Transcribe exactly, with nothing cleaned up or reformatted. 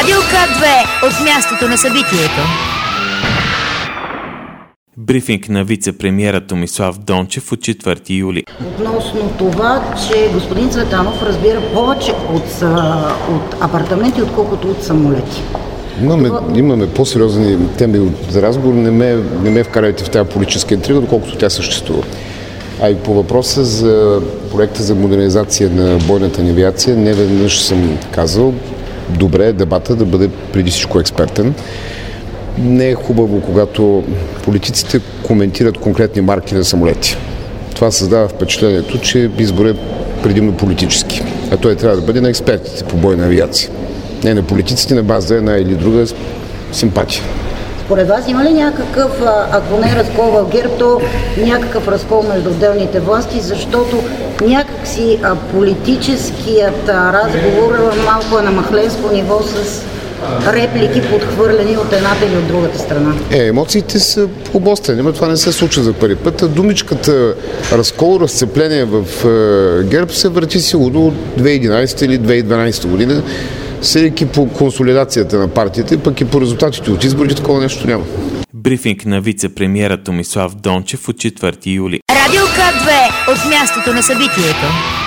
Радио К две от мястото на събитието. Брифинг на вице-премиера Томислав Дончев от четвърти юли. Относно това, че господин Цветанов разбира повече от, от апартаменти, отколкото от самолети. Имаме, това... имаме по-сериозни теми за разговор. Не ме, не ме вкарайте в тази политическа интрига, доколкото тя съществува. А и по въпроса за проекта за модернизация на бойната ни авиация, не веднъж съм казал, добре е дебата да бъде преди всичко експертен. Не е хубаво, когато политиците коментират конкретни марки на самолети. Това създава впечатлението, че изборът е предимно политически. А той трябва да бъде на експертите по бойна авиация. Не на политиците, на база една или друга симпатия. Според вас има ли някакъв, ако не разкол в ГЕРБ, то някакъв разкол между отделните власти, защото някакси политическият разговор малко е на махленско ниво с реплики подхвърлени от едната или от другата страна? Е, емоциите са обострени, но това не се случва за първи път. Думичката разкол, разцепление в ГЕРБ се върти сигурно от две хиляди и единадесета или две хиляди и дванадесета година, съдейки по консолидацията на партията, пък и по резултатите от изборите, такова нещо няма. Брифинг на вице-премиера Томислав Дончев от четвърти юли. Радио К две от мястото на събитието.